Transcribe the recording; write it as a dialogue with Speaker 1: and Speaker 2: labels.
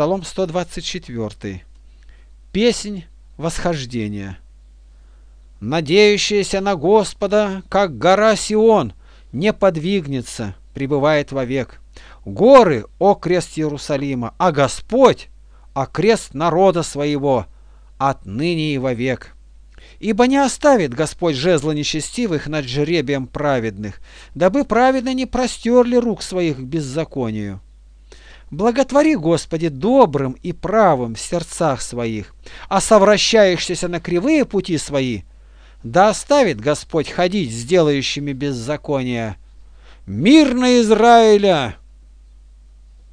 Speaker 1: Псалом 124. Песнь восхождения. Надеющаяся на Господа, как гора Сион, не подвигнется, пребывает вовек. Горы, о крест Иерусалима, а Господь, о крест народа своего, отныне и вовек. Ибо не оставит Господь жезла нечестивых над жребием праведных, дабы праведно не простерли рук своих к беззаконию. Благотвори, Господи, добрым и правым в сердцах своих, а совращающихся на кривые пути свои, да оставит Господь ходить с делающими беззакония. Мир на Израиля!